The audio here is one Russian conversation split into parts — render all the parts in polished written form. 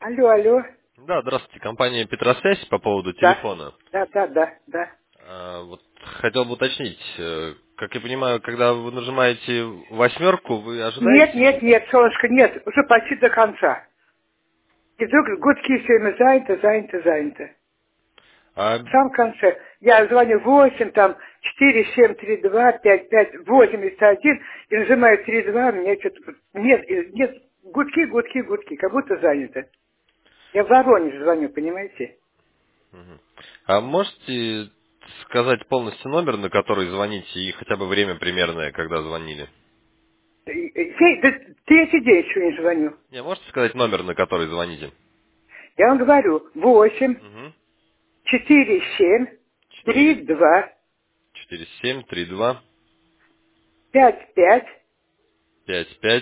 Алло, алло. Да, здравствуйте, компания Петросвязь по поводу Да, телефона. да. Вот хотел бы уточнить, как я понимаю, когда вы нажимаете восьмерку, вы ожидаете... Нет, солнышко, нет, уже почти до конца. И вдруг гудки все время занято. А, В самом конце я звоню 8, там, 4, 7, 3, 2, 5, 5, 81, и нажимаю 3, 2, мне что-то... Нет, гудки, как будто занято. Я в Воронеж звоню, понимаете? а можете сказать полностью номер, на который звоните, и хотя бы время примерное, когда звонили? Да третий день еще не звоню. Не, можете сказать номер, на который звоните? Я вам говорю, 8, Угу. 4, 7, 3, 4, 2, 4, 7, 3, 2, 5, 5, 5, 5,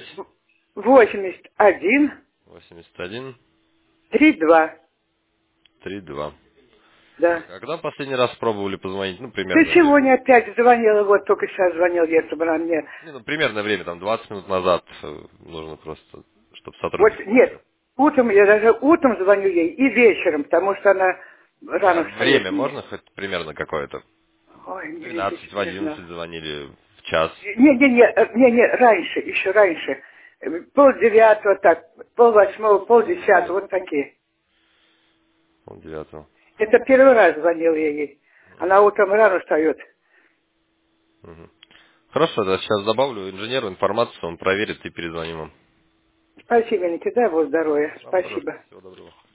81, 81, 3, 2. 3, 2. Да. Когда последний раз пробовали позвонить? Ну, Да примерное время. сегодня опять звонила, вот только сейчас звонил я, чтобы она мне... Не, ну, примерное время, там, 20 минут назад нужно просто, чтобы Вот сотрудник нет, сказал. утром, я даже утром звоню ей и вечером, потому что она Не, а рано встает время мне. можно хоть примерно какое-то? Ой, В не 12, видите, в не знаю. 11 звонили, в час, Раньше, еще раньше. Полдевятого, так, полвосьмого, полдесятого, вот такие. полдевятого. Это первый раз звонил я ей. Она утром рано встает. Мгм. Хорошо, да, сейчас добавлю инженеру информацию, он проверит и перезвоним вам. Спасибо, Никита, дай Бог здоровья. Вам тоже Спасибо. всего доброго.